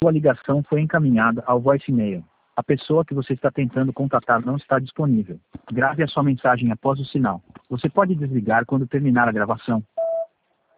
Sua ligação foi encaminhada ao voicemail. A pessoa que você está tentando contatar não está disponível. Grave a sua mensagem após o sinal. Você pode desligar quando terminar a gravação.